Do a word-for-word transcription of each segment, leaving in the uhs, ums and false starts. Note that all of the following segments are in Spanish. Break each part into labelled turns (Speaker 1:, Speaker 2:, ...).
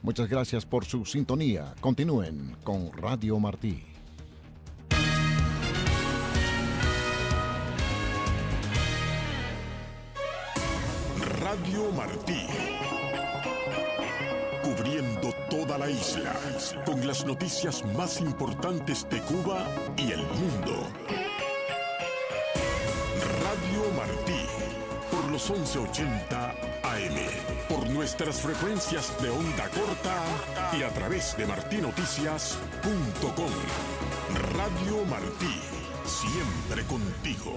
Speaker 1: Muchas gracias por su sintonía. Continúen con Radio Martí.
Speaker 2: Radio Martí. Cubriendo toda la isla con las noticias más importantes de Cuba y el mundo. Radio Martí, por los once ochenta A M, por nuestras frecuencias de onda corta y a través de martí noticias punto com. Radio Martí, siempre contigo.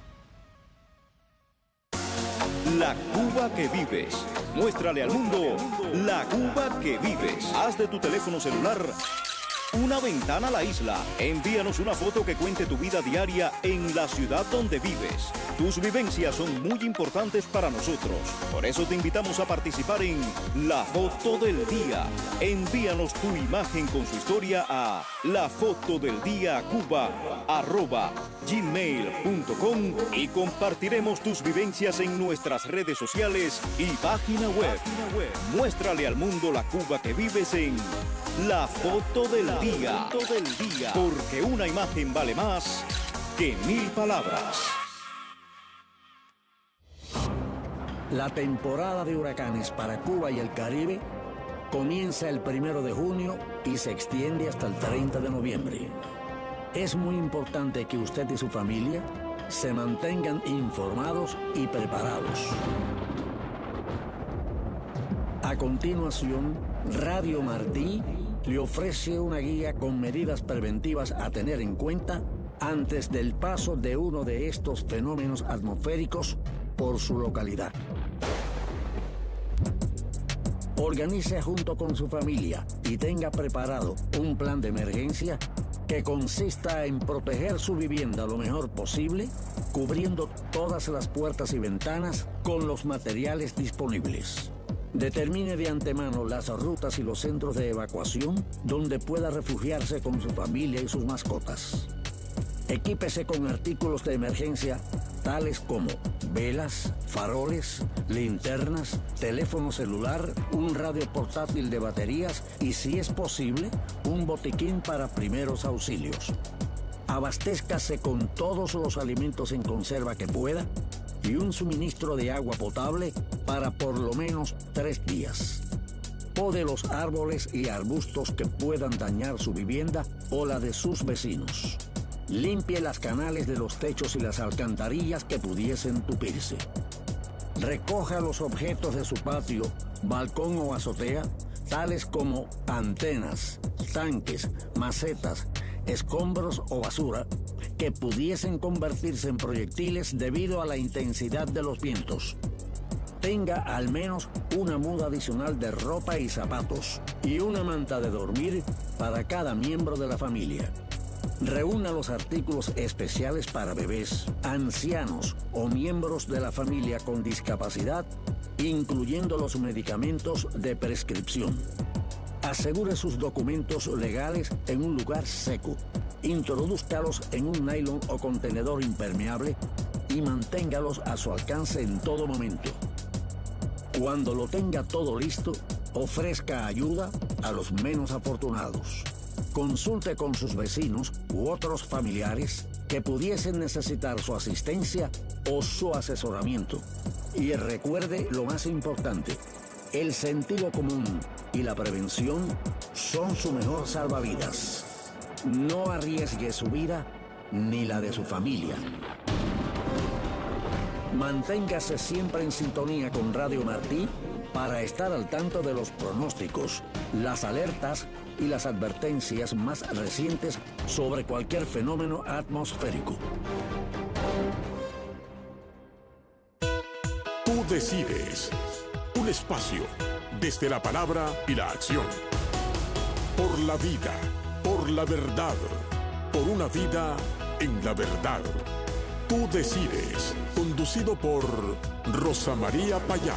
Speaker 3: La Cuba que vives. Muéstrale al mundo la Cuba que vives. Haz de tu teléfono celular una ventana a la isla. Envíanos una foto que cuente tu vida diaria en la ciudad donde vives. Tus vivencias son muy importantes para nosotros. Por eso te invitamos a participar en La Foto del Día. Envíanos tu imagen con su historia a lafotodeldiacuba arroba gmail punto com y compartiremos tus vivencias en nuestras redes sociales y página web. Muéstrale al mundo la Cuba que vives en La Foto del Día. Porque una imagen vale más que mil palabras.
Speaker 4: La temporada de huracanes para Cuba y el Caribe comienza el primero de junio y se extiende hasta el treinta de noviembre. Es muy importante que usted y su familia se mantengan informados y preparados. A continuación, Radio Martí le ofrece una guía con medidas preventivas a tener en cuenta antes del paso de uno de estos fenómenos atmosféricos por su localidad. Organice junto con su familia y tenga preparado un plan de emergencia que consista en proteger su vivienda lo mejor posible, cubriendo todas las puertas y ventanas con los materiales disponibles. Determine de antemano las rutas y los centros de evacuación donde pueda refugiarse con su familia y sus mascotas. Equípese con artículos de emergencia tales como velas, faroles, linternas, teléfono celular, un radio portátil de baterías y, si es posible, un botiquín para primeros auxilios. Abastézcase con todos los alimentos en conserva que pueda y un suministro de agua potable para por lo menos tres días. Pode los árboles y arbustos que puedan dañar su vivienda o la de sus vecinos. Limpie las canales de los techos y las alcantarillas que pudiesen tupirse. Recoja los objetos de su patio, balcón o azotea, tales como antenas, tanques, macetas, escombros o basura, que pudiesen convertirse en proyectiles debido a la intensidad de los vientos. Tenga al menos una muda adicional de ropa y zapatos y una manta de dormir para cada miembro de la familia. Reúna los artículos especiales para bebés, ancianos o miembros de la familia con discapacidad, incluyendo los medicamentos de prescripción. Asegure sus documentos legales en un lugar seco. Introdúzcalos en un nylon o contenedor impermeable y manténgalos a su alcance en todo momento. Cuando lo tenga todo listo, ofrezca ayuda a los menos afortunados. Consulte con sus vecinos u otros familiares que pudiesen necesitar su asistencia o su asesoramiento. Y recuerde lo más importante: el sentido común y la prevención son su mejor salvavidas. No arriesgue su vida ni la de su familia. Manténgase siempre en sintonía con Radio Martí para estar al tanto de los pronósticos, las alertas y las advertencias más recientes sobre cualquier fenómeno atmosférico.
Speaker 2: Tú decides. Un espacio desde la palabra y la acción. Por la vida, por la verdad, por una vida en la verdad. Tú decides. Conducido por Rosa María Payá.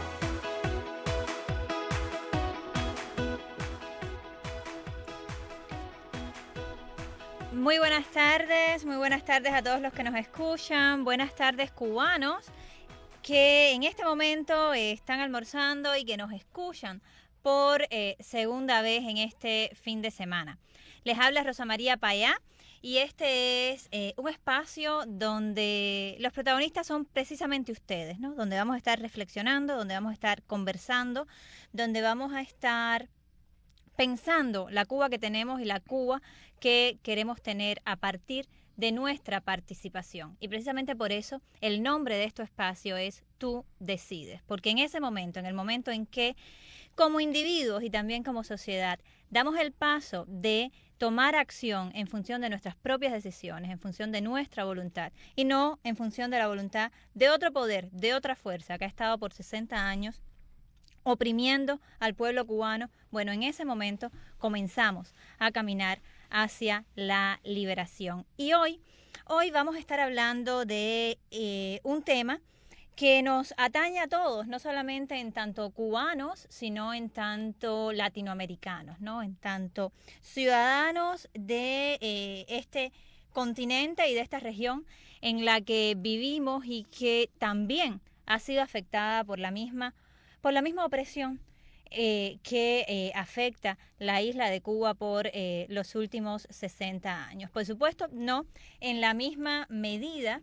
Speaker 5: Muy buenas tardes, muy buenas tardes a todos los que nos escuchan. Buenas tardes, cubanos que en este momento están almorzando y que nos escuchan por eh, segunda vez en este fin de semana. Les habla Rosa María Payá y este es eh, un espacio donde los protagonistas son precisamente ustedes, ¿no? Donde vamos a estar reflexionando, donde vamos a estar conversando, donde vamos a estar pensando la Cuba que tenemos y la Cuba que queremos tener a partir de nuestra participación. Y precisamente por eso el nombre de este espacio es Tú Decides, porque en ese momento, en el momento en que como individuos y también como sociedad damos el paso de tomar acción en función de nuestras propias decisiones, en función de nuestra voluntad y no en función de la voluntad de otro poder, de otra fuerza que ha estado por sesenta años oprimiendo al pueblo cubano, bueno, en ese momento comenzamos a caminar hacia la liberación. Y hoy, hoy vamos a estar hablando de eh, un tema que nos atañe a todos, no solamente en tanto cubanos, sino en tanto latinoamericanos, ¿no? En tanto ciudadanos de eh, este continente y de esta región en la que vivimos y que también ha sido afectada por la misma por la misma opresión eh, que eh, afecta la isla de Cuba por eh, los últimos sesenta años. Por supuesto, no en la misma medida,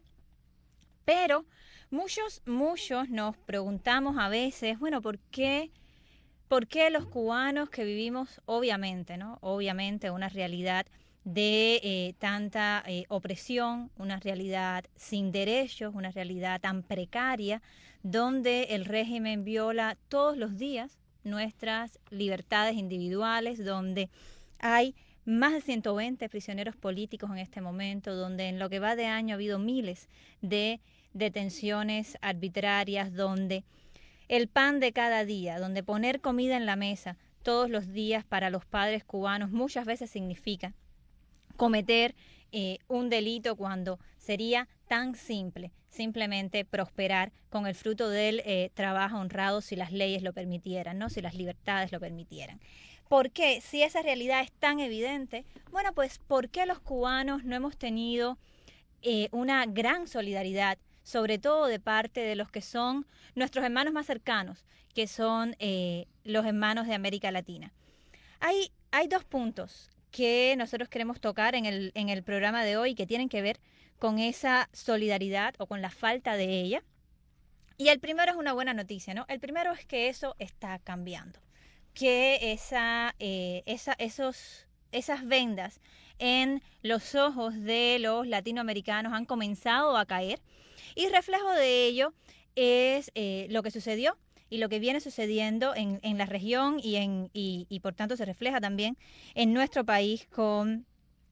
Speaker 5: pero muchos, muchos nos preguntamos a veces, bueno, ¿por qué, por qué los cubanos que vivimos, obviamente, ¿no? Obviamente una realidad de eh, tanta eh, opresión, una realidad sin derechos, una realidad tan precaria, donde el régimen viola todos los días nuestras libertades individuales, donde hay más de ciento veinte prisioneros políticos en este momento, donde en lo que va de año ha habido miles de detenciones arbitrarias, donde el pan de cada día, donde poner comida en la mesa todos los días para los padres cubanos muchas veces significa cometer eh, un delito cuando sería tan simple, simplemente prosperar con el fruto del eh, trabajo honrado si las leyes lo permitieran, ¿no? Si las libertades lo permitieran. ¿Por qué? Si esa realidad es tan evidente, bueno, pues ¿por qué los cubanos no hemos tenido eh, una gran solidaridad, sobre todo de parte de los que son nuestros hermanos más cercanos, que son eh, los hermanos de América Latina? Hay, hay dos puntos que nosotros queremos tocar en el, en el programa de hoy que tienen que ver con esa solidaridad o con la falta de ella. Y el primero es una buena noticia, ¿no? El primero es que eso está cambiando, que esa, eh, esa, esos, esas vendas en los ojos de los latinoamericanos han comenzado a caer, y reflejo de ello es eh, lo que sucedió y lo que viene sucediendo en, en la región y, en, y, y por tanto se refleja también en nuestro país con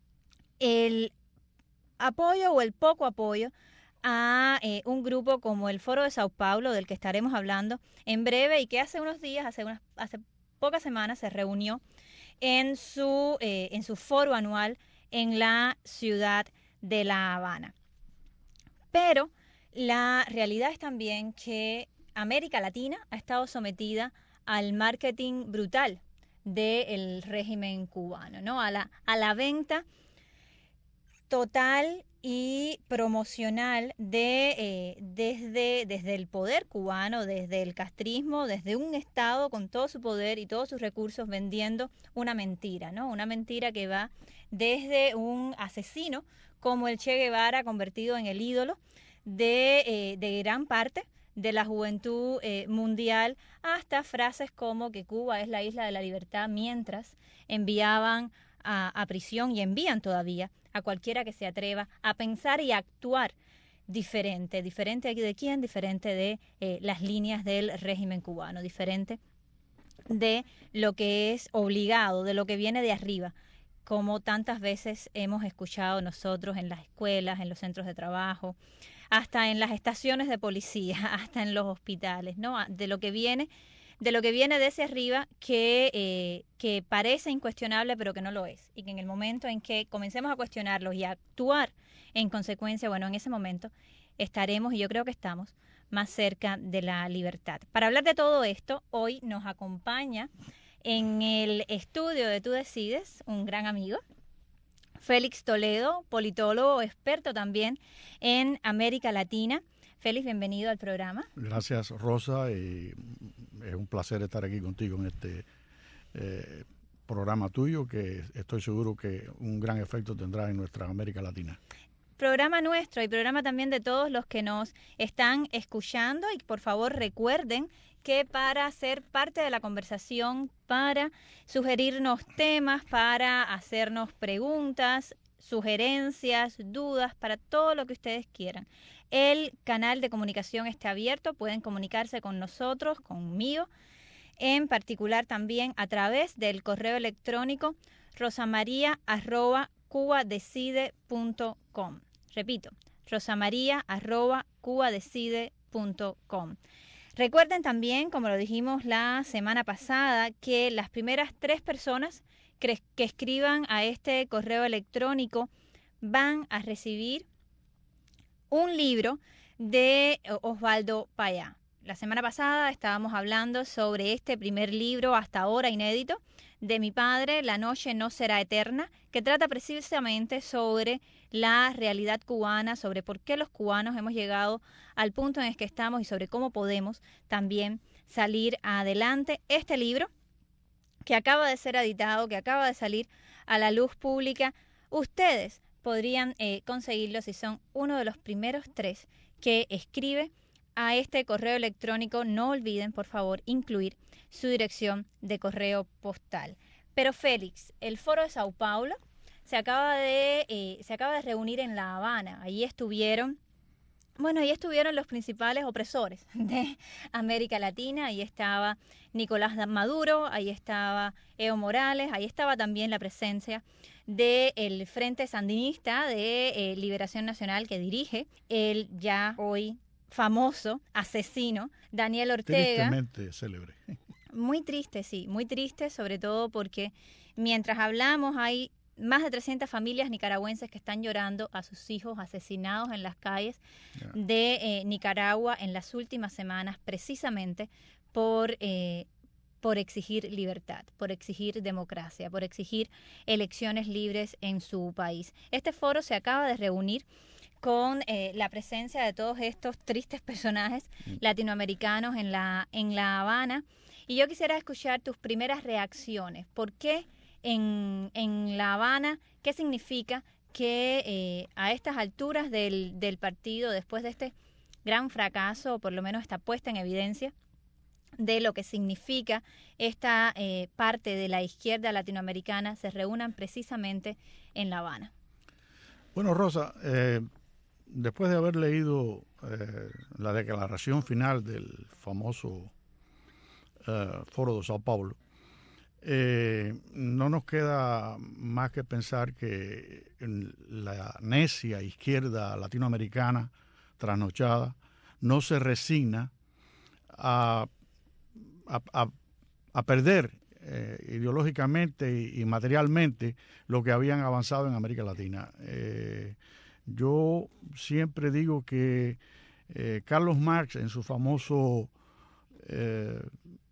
Speaker 5: el apoyo o el poco apoyo a eh, un grupo como el Foro de Sao Paulo, del que estaremos hablando en breve y que hace unos días, hace, unas, hace pocas semanas se reunió en su, eh, en su foro anual en la ciudad de La Habana. Pero la realidad es también que América Latina ha estado sometida al marketing brutal del régimen cubano, ¿no? A la, a la venta total y promocional de eh, desde, desde el poder cubano, desde el castrismo, desde un Estado con todo su poder y todos sus recursos vendiendo una mentira, ¿no? Una mentira que va desde un asesino como el Che Guevara, convertido en el ídolo de, eh, de gran parte de la juventud eh, mundial, hasta frases como que Cuba es la isla de la libertad, mientras enviaban a, a prisión y envían todavía a cualquiera que se atreva a pensar y a actuar diferente. ¿Diferente de quién? Diferente de eh, las líneas del régimen cubano, diferente de lo que es obligado, de lo que viene de arriba, como tantas veces hemos escuchado nosotros en las escuelas, en los centros de trabajo, hasta en las estaciones de policía, hasta en los hospitales, ¿no? De lo que viene, de lo que viene desde arriba, que, eh, que parece incuestionable, pero que no lo es. Y que en el momento en que comencemos a cuestionarlos y a actuar en consecuencia, bueno, en ese momento estaremos, y yo creo que estamos, más cerca de la libertad. Para hablar de todo esto, hoy nos acompaña en el estudio de Tú Decides un gran amigo, Félix Toledo, politólogo, experto también en América Latina. Félix, bienvenido al programa.
Speaker 6: Gracias, Rosa, y es un placer estar aquí contigo en este eh, programa tuyo, que estoy seguro que un gran efecto tendrá en nuestra América Latina.
Speaker 5: Programa nuestro y programa también de todos los que nos están escuchando, y por favor recuerden que para ser parte de la conversación, para sugerirnos temas, para hacernos preguntas, sugerencias, dudas, para todo lo que ustedes quieran, el canal de comunicación está abierto. Pueden comunicarse con nosotros, conmigo, en particular también a través del correo electrónico rosamaria arroba cubadecide punto com. Repito, rosamaria arroba cubadecide punto com. Recuerden también, como lo dijimos la semana pasada, que las primeras tres personas que, que escriban a este correo electrónico van a recibir un libro de Osvaldo Payá. La semana pasada estábamos hablando sobre este primer libro, hasta ahora inédito, de mi padre, La noche no será eterna, que trata precisamente sobre la realidad cubana, sobre por qué los cubanos hemos llegado al punto en el que estamos y sobre cómo podemos también salir adelante. Este libro, que acaba de ser editado, que acaba de salir a la luz pública, ustedes podrían eh, conseguirlo si son uno de los primeros tres que escribe a este correo electrónico. No olviden, por favor, incluir su dirección de correo postal. Pero Félix, el Foro de Sao Paulo se acaba de, eh, se acaba de reunir en La Habana. Ahí estuvieron, bueno, ahí estuvieron los principales opresores de América Latina. Ahí estaba Nicolás Maduro, ahí estaba Evo Morales, ahí estaba también la presencia del Frente Sandinista de eh, Liberación Nacional, que dirige el ya hoy famoso asesino Daniel Ortega.
Speaker 6: Tristemente célebre.
Speaker 5: Muy triste, sí, muy triste, sobre todo porque mientras hablamos hay más de trescientas familias nicaragüenses que están llorando a sus hijos asesinados en las calles yeah. de eh, Nicaragua en las últimas semanas, precisamente por, eh, por exigir libertad, por exigir democracia, por exigir elecciones libres en su país. Este foro se acaba de reunir con eh, la presencia de todos estos tristes personajes latinoamericanos en la, en La Habana. Y yo quisiera escuchar tus primeras reacciones. ¿Por qué en, en La Habana? ¿Qué significa que eh, a estas alturas del, del partido, después de este gran fracaso, o por lo menos esta puesta en evidencia de lo que significa esta eh, parte de la izquierda latinoamericana, se reúnan precisamente en La Habana?
Speaker 6: Bueno, Rosa, eh, después de haber leído eh, la declaración final del famoso Uh, Foro de Sao Paulo, eh, no nos queda más que pensar que la necia izquierda latinoamericana trasnochada no se resigna a, a, a, a perder eh, ideológicamente y, y materialmente lo que habían avanzado en América Latina. Eh, yo siempre digo que eh, Carlos Marx, en su famoso eh,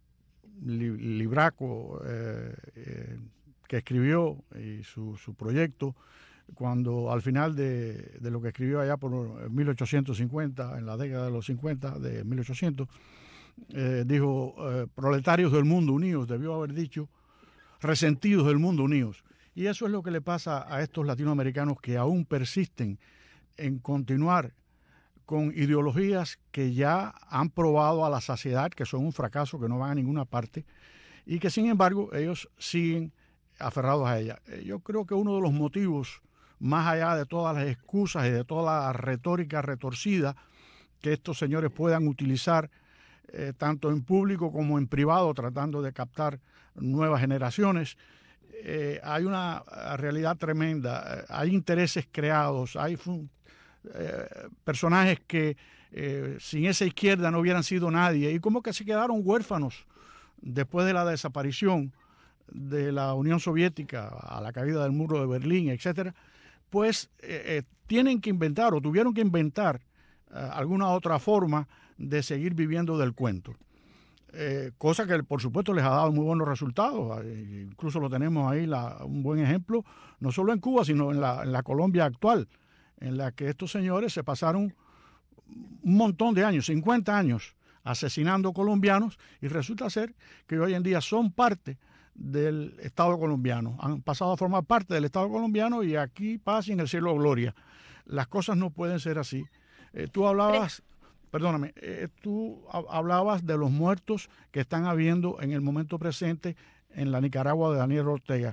Speaker 6: libraco eh, eh, que escribió y su, su proyecto, cuando al final de, de lo que escribió allá por mil ochocientos cincuenta, en la década de los cincuenta, de mil ochocientos, eh, dijo, eh, proletarios del mundo unidos, debió haber dicho, resentidos del mundo unidos. Y eso es lo que le pasa a estos latinoamericanos que aún persisten en continuar con ideologías que ya han probado a la saciedad que son un fracaso, que no van a ninguna parte, y que sin embargo ellos siguen aferrados a ellas. Yo creo que uno de los motivos, más allá de todas las excusas y de toda la retórica retorcida que estos señores puedan utilizar, eh, tanto en público como en privado, tratando de captar nuevas generaciones, eh, hay una realidad tremenda, hay intereses creados, hay fun- Eh, personajes que eh, sin esa izquierda no hubieran sido nadie, y como que se quedaron huérfanos después de la desaparición de la Unión Soviética, a la caída del muro de Berlín, etcétera, pues eh, eh, tienen que inventar o tuvieron que inventar eh, alguna otra forma de seguir viviendo del cuento. Eh, cosa que por supuesto les ha dado muy buenos resultados, eh, incluso lo tenemos ahí la, un buen ejemplo, no solo en Cuba, sino en la, en la Colombia actual, en la que estos señores se pasaron un montón de años, cincuenta años, asesinando colombianos, y resulta ser que hoy en día son parte del Estado colombiano. Han pasado a formar parte del Estado colombiano y aquí paz y en el cielo gloria. Las cosas no pueden ser así. Eh, tú hablabas, perdóname, eh, tú hablabas de los muertos que están habiendo en el momento presente en la Nicaragua de Daniel Ortega,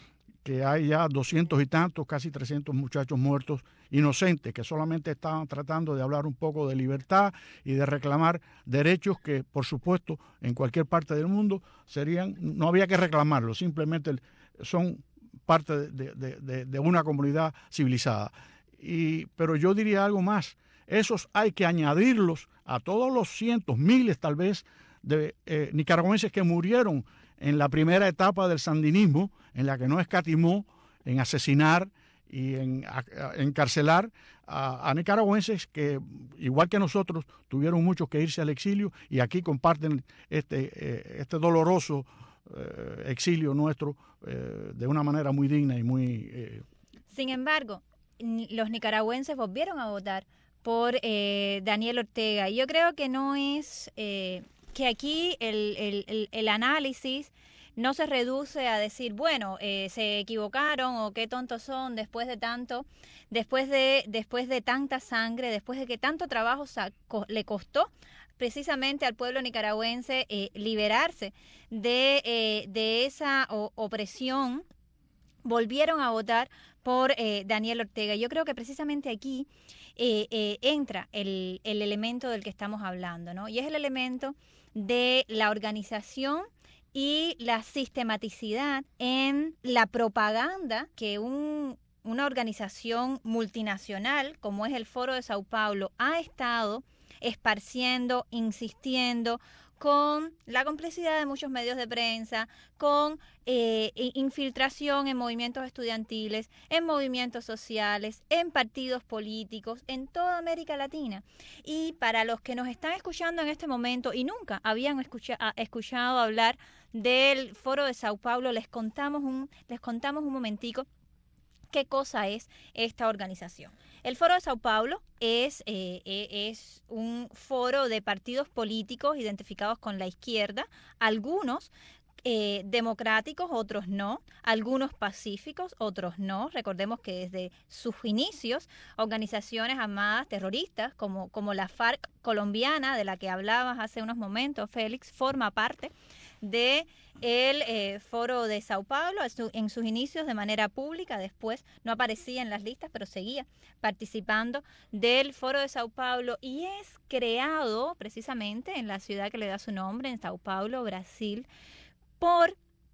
Speaker 6: que hay ya doscientos y tantos, casi trescientos muchachos muertos inocentes, que solamente estaban tratando de hablar un poco de libertad y de reclamar derechos que, por supuesto, en cualquier parte del mundo serían, no había que reclamarlos, simplemente son parte de, de, de, de una comunidad civilizada. Y, pero yo diría algo más, esos hay que añadirlos a todos los cientos, miles tal vez, de eh, nicaragüenses que murieron en la primera etapa del sandinismo, en la que no escatimó en asesinar y en a, a, encarcelar a, a nicaragüenses que, igual que nosotros, tuvieron muchos que irse al exilio y aquí comparten este, eh, este doloroso eh, exilio nuestro eh, de una manera muy digna y muy... Eh...
Speaker 5: Sin embargo, los nicaragüenses volvieron a votar por eh, Daniel Ortega y yo creo que no es... Eh, que aquí el, el, el, el análisis no se reduce a decir, bueno, eh, se equivocaron o qué tontos son después de tanto, después de, después de tanta sangre, después de que tanto trabajo sacó, le costó precisamente al pueblo nicaragüense eh, liberarse de, eh, de esa o, opresión, volvieron a votar por eh, Daniel Ortega. Yo creo que precisamente aquí eh, eh, entra el, el elemento del que estamos hablando, ¿no? Y es el elemento de la organización y la sistematicidad en la propaganda que un, una organización multinacional como es el Foro de Sao Paulo ha estado esparciendo, insistiendo, con la complicidad de muchos medios de prensa, con eh, infiltración en movimientos estudiantiles, en movimientos sociales, en partidos políticos, en toda América Latina. Y para los que nos están escuchando en este momento y nunca habían escucha, escuchado hablar del Foro de Sao Paulo, les contamos un, les contamos un momentico qué cosa es esta organización. El Foro de Sao Paulo es, eh, es un foro de partidos políticos identificados con la izquierda, algunos eh, democráticos, otros no, algunos pacíficos, otros no. Recordemos que desde sus inicios, organizaciones armadas terroristas como, como la FARC colombiana, de la que hablabas hace unos momentos, Félix, forma parte de el eh, Foro de Sao Paulo en sus inicios de manera pública, después no aparecía en las listas, pero seguía participando del Foro de Sao Paulo y es creado precisamente en la ciudad que le da su nombre, en Sao Paulo, Brasil, por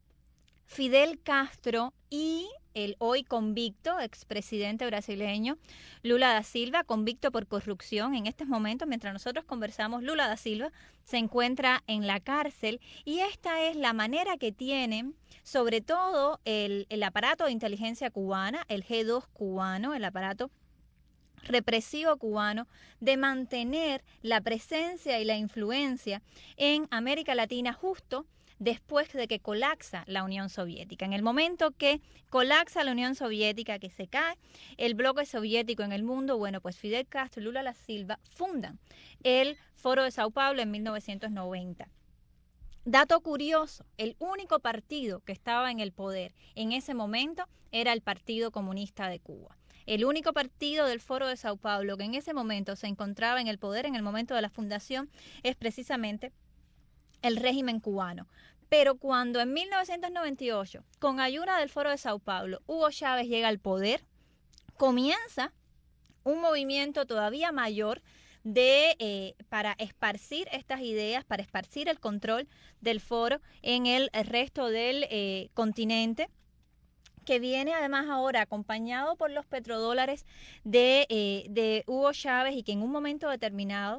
Speaker 5: Fidel Castro y el hoy convicto expresidente brasileño Lula da Silva, convicto por corrupción. En estos momentos, mientras nosotros conversamos, Lula da Silva se encuentra en la cárcel y esta es la manera que tiene, sobre todo el, el aparato de inteligencia cubana, el G dos cubano, el aparato represivo cubano, de mantener la presencia y la influencia en América Latina justo después de que colapsa la Unión Soviética. En el momento que colapsa la Unión Soviética, que se cae el bloque soviético en el mundo, bueno, pues Fidel Castro y Lula da Silva fundan el Foro de Sao Paulo en mil novecientos noventa. Dato curioso, el único partido que estaba en el poder en ese momento era el Partido Comunista de Cuba. El único partido del Foro de Sao Paulo que en ese momento se encontraba en el poder, en el momento de la fundación, es precisamente el régimen cubano. Pero cuando en mil novecientos noventa y ocho, con ayuda del Foro de Sao Paulo, Hugo Chávez llega al poder, comienza un movimiento todavía mayor de eh, para esparcir estas ideas, para esparcir el control del foro en el resto del eh, continente, que viene además ahora acompañado por los petrodólares de, eh, de Hugo Chávez y que en un momento determinado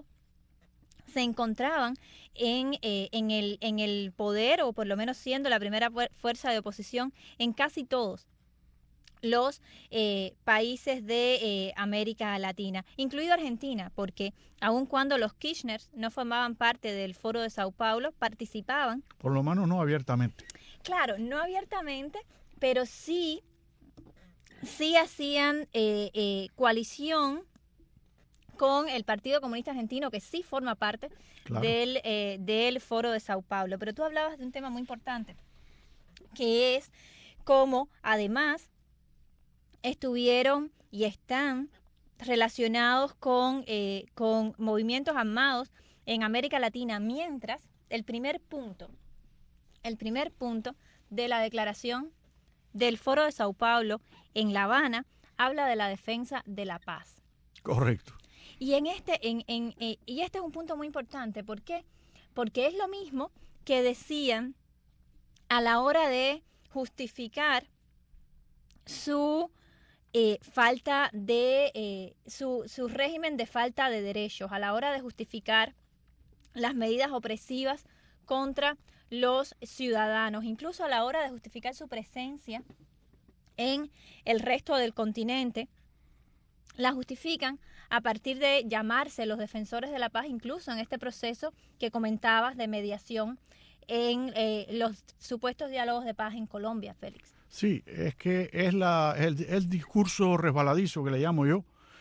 Speaker 5: se encontraban en, eh, en, el, en el poder, o por lo menos siendo la primera fuerza de oposición en casi todos los eh, países de eh, América Latina, incluido Argentina, porque aun cuando los Kirchner no formaban parte del Foro de Sao Paulo, participaban.
Speaker 6: Por lo menos no abiertamente.
Speaker 5: Claro, no abiertamente, pero sí, sí hacían eh, eh, coalición con el Partido Comunista Argentino, que sí forma parte claro. del, eh, del Foro de Sao Paulo. Pero tú hablabas de un tema muy importante. que es cómo además estuvieron y están relacionados con, eh, con movimientos armados en América Latina, mientras el primer punto, el primer punto de la declaración del Foro de Sao Paulo en La Habana habla de la defensa de la paz.
Speaker 6: Correcto.
Speaker 5: Y en este, en, en, eh, y este es un punto muy importante. ¿Por qué? Porque es lo mismo que decían a la hora de justificar su eh, falta de eh, su, su régimen de falta de derechos, a la hora de justificar las medidas opresivas contra los ciudadanos, incluso a la hora de justificar su presencia en el resto del continente, la justifican a partir de llamarse los defensores de la paz, incluso en este proceso que comentabas de mediación en eh, los supuestos diálogos de paz en Colombia, Félix.
Speaker 6: Sí, es que es la, el, el discurso resbaladizo que le llamo yo,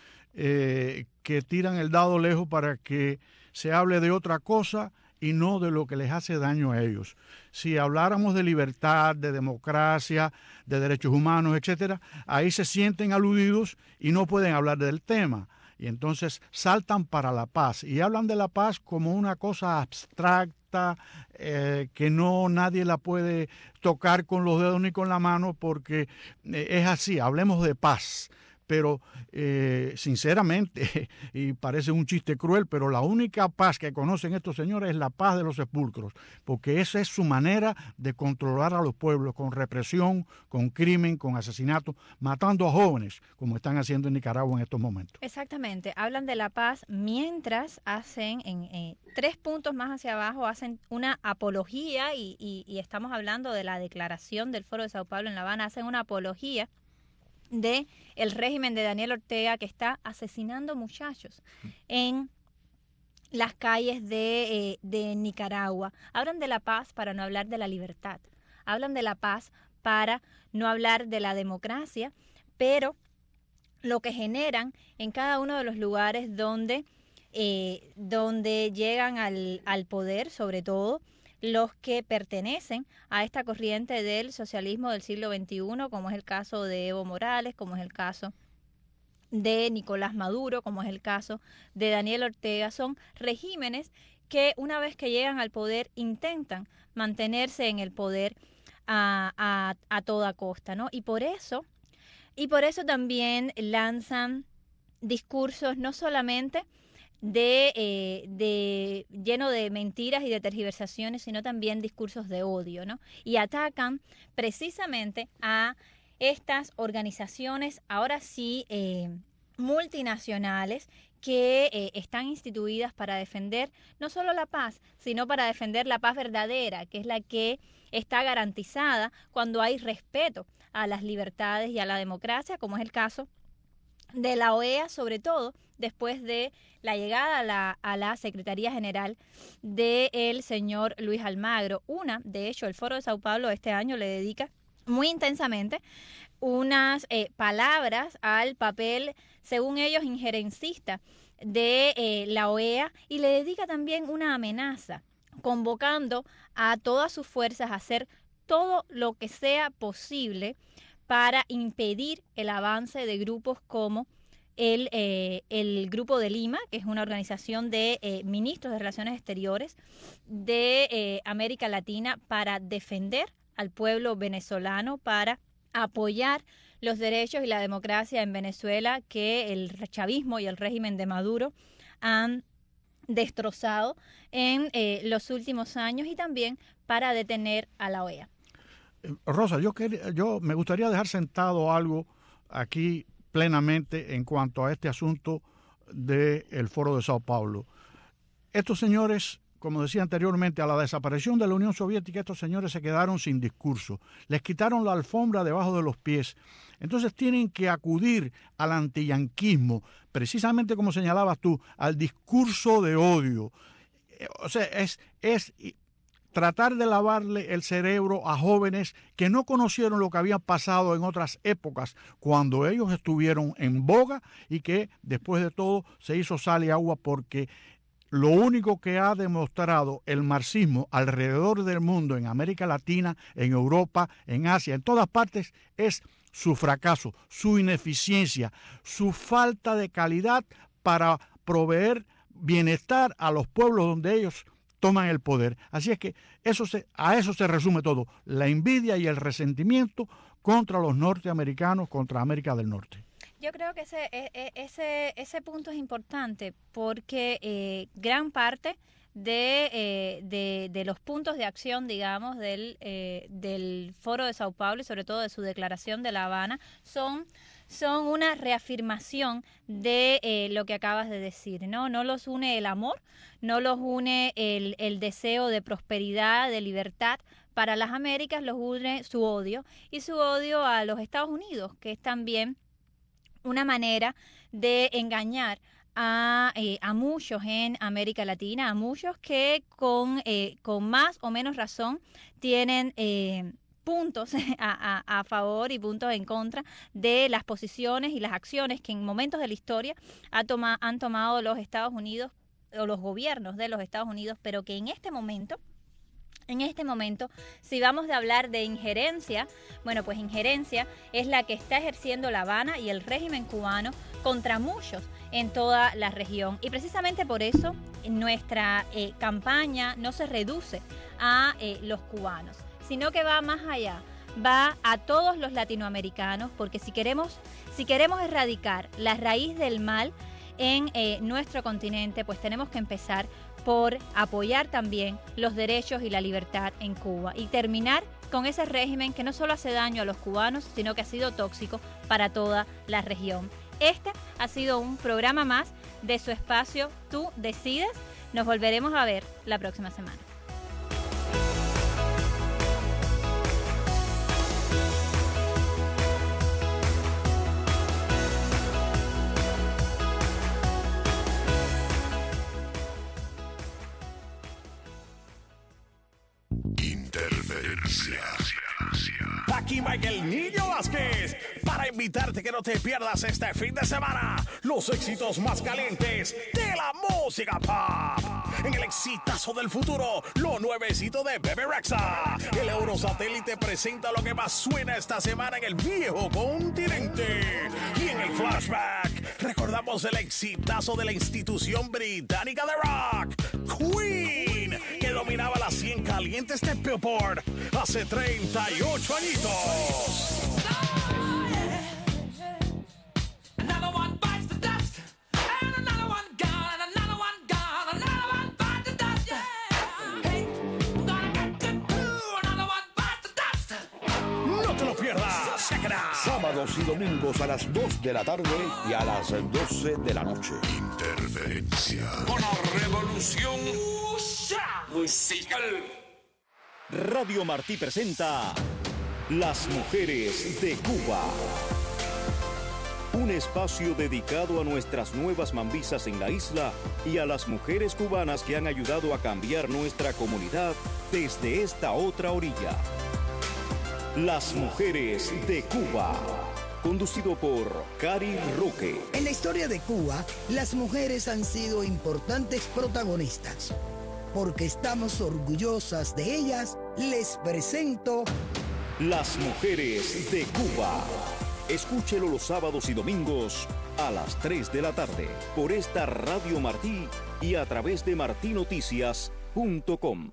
Speaker 6: eh, que tiran el dado lejos para que se hable de otra cosa y no de lo que les hace daño a ellos. Si habláramos de libertad, de democracia, de derechos humanos, etcétera, ahí se sienten aludidos y no pueden hablar del tema. Y entonces saltan para la paz y hablan de la paz como una cosa abstracta, eh, que no nadie la puede tocar con los dedos ni con la mano, porque eh, es así, hablemos de paz. Pero eh, sinceramente, y parece un chiste cruel, pero la única paz que conocen estos señores es la paz de los sepulcros, porque esa es su manera de controlar a los pueblos, con represión, con crimen, con asesinato, matando a jóvenes, como están haciendo en Nicaragua en estos momentos.
Speaker 5: Exactamente, hablan de la paz mientras hacen, en eh, tres puntos más hacia abajo, hacen una apología, y, y, y estamos hablando de la declaración del Foro de Sao Paulo en La Habana, hacen una apología de el régimen de Daniel Ortega, que está asesinando muchachos en las calles de, eh, de Nicaragua. Hablan de la paz para no hablar de la libertad. Hablan de la paz para no hablar de la democracia, pero lo que generan en cada uno de los lugares donde, eh, donde llegan al, al poder, sobre todo los que pertenecen a esta corriente del socialismo del siglo veintiuno, como es el caso de Evo Morales, como es el caso de Nicolás Maduro, como es el caso de Daniel Ortega, son regímenes que una vez que llegan al poder intentan mantenerse en el poder a, a, a toda costa, ¿no? Y por eso, y por eso también lanzan discursos no solamente De, eh, de lleno de mentiras y de tergiversaciones, sino también discursos de odio, ¿no? Y atacan precisamente a estas organizaciones, ahora sí, eh, multinacionales, que eh, están instituidas para defender no solo la paz, sino para defender la paz verdadera, que es la que está garantizada cuando hay respeto a las libertades y a la democracia, como es el caso de la O E A, sobre todo después de la llegada a la, a la Secretaría General del señor Luis Almagro. Una, de hecho, el Foro de Sao Paulo este año le dedica muy intensamente unas eh, palabras al papel, según ellos, injerencista de eh, la O E A, y le dedica también una amenaza, convocando a todas sus fuerzas a hacer todo lo que sea posible para impedir el avance de grupos como el, eh, el Grupo de Lima, que es una organización de eh, ministros de Relaciones Exteriores de eh, América Latina, para defender al pueblo venezolano, para apoyar los derechos y la democracia en Venezuela que el chavismo y el régimen de Maduro han destrozado en eh, los últimos años, y también para detener a la O E A.
Speaker 6: Rosa, yo, quería, yo me gustaría dejar sentado algo aquí plenamente en cuanto a este asunto del Foro de Sao Paulo. Estos señores, como decía anteriormente, a la desaparición de la Unión Soviética, estos señores se quedaron sin discurso. Les quitaron la alfombra debajo de los pies. Entonces tienen que acudir al antiyanquismo, precisamente como señalabas tú, al discurso de odio. O sea, es... es tratar de lavarle el cerebro a jóvenes que no conocieron lo que había pasado en otras épocas cuando ellos estuvieron en boga, y que después de todo se hizo sal y agua porque lo único que ha demostrado el marxismo alrededor del mundo, en América Latina, en Europa, en Asia, en todas partes, es su fracaso, su ineficiencia, su falta de calidad para proveer bienestar a los pueblos donde ellos toman el poder. Así es que eso se, a eso se resume todo, la envidia y el resentimiento contra los norteamericanos, contra América del Norte.
Speaker 5: Yo creo que ese, ese, ese punto es importante porque eh, gran parte de, eh, de, de los puntos de acción, digamos, del, eh, del Foro de Sao Paulo y sobre todo de su declaración de La Habana son, son una reafirmación de eh, lo que acabas de decir, ¿no? No los une el amor, no los une el, el deseo de prosperidad, de libertad para las Américas, los une su odio y su odio a los Estados Unidos, que es también una manera de engañar a, eh, a muchos en América Latina, a muchos que con, eh, con más o menos razón tienen eh, puntos a, a, a favor y puntos en contra de las posiciones y las acciones que en momentos de la historia ha toma, han tomado los Estados Unidos o los gobiernos de los Estados Unidos, pero que en este momento En este momento, si vamos a hablar de injerencia, bueno, pues injerencia es la que está ejerciendo La Habana y el régimen cubano contra muchos en toda la región. Y precisamente por eso nuestra eh, campaña no se reduce a eh, los cubanos, sino que va más allá, va a todos los latinoamericanos, porque si queremos, si queremos erradicar la raíz del mal en eh, nuestro continente, pues tenemos que empezar por apoyar también los derechos y la libertad en Cuba y terminar con ese régimen que no solo hace daño a los cubanos, sino que ha sido tóxico para toda la región. Este ha sido un programa más de su espacio Tú Decides. Nos volveremos a ver la próxima semana.
Speaker 2: Interferencia.
Speaker 7: Aquí Michael Niño Vázquez para invitarte que no te pierdas este fin de semana los éxitos más calientes de la música pop. En el exitazo del futuro, lo nuevecito de Bebe Rexha. El Eurosatélite presenta lo que más suena esta semana en el viejo continente. Y en el flashback, recordamos el exitazo de la institución británica de rock, Queen, que dominaba las cien calientes de Billboard hace treinta y ocho añitos. No te lo pierdas.
Speaker 3: Sábados y domingos a las dos de la tarde y a las doce de la noche.
Speaker 2: Interferencia.
Speaker 7: Con la revolución musical.
Speaker 3: Radio Martí presenta Las Mujeres de Cuba. Un espacio dedicado a nuestras nuevas mambisas en la isla y a las mujeres cubanas que han ayudado a cambiar nuestra comunidad desde esta otra orilla. Las Mujeres de Cuba. Conducido por Cari Roque.
Speaker 8: En la historia de Cuba, las mujeres han sido importantes protagonistas. Porque estamos orgullosas de ellas, les presento
Speaker 3: Las Mujeres de Cuba. Escúchelo los sábados y domingos a las tres de la tarde por esta Radio Martí y a través de martí noticias punto com.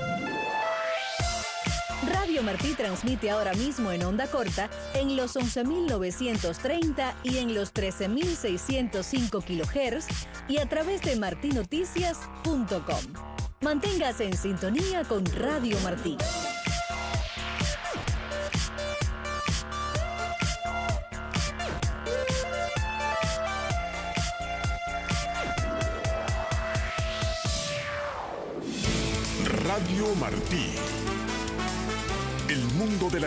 Speaker 9: Radio Martí transmite ahora mismo en onda corta en los once mil novecientos treinta y en los trece mil seiscientos cinco kilohertz y a través de martí noticias punto com. Manténgase en sintonía con Radio Martí.
Speaker 2: Radio Martí. El mundo de la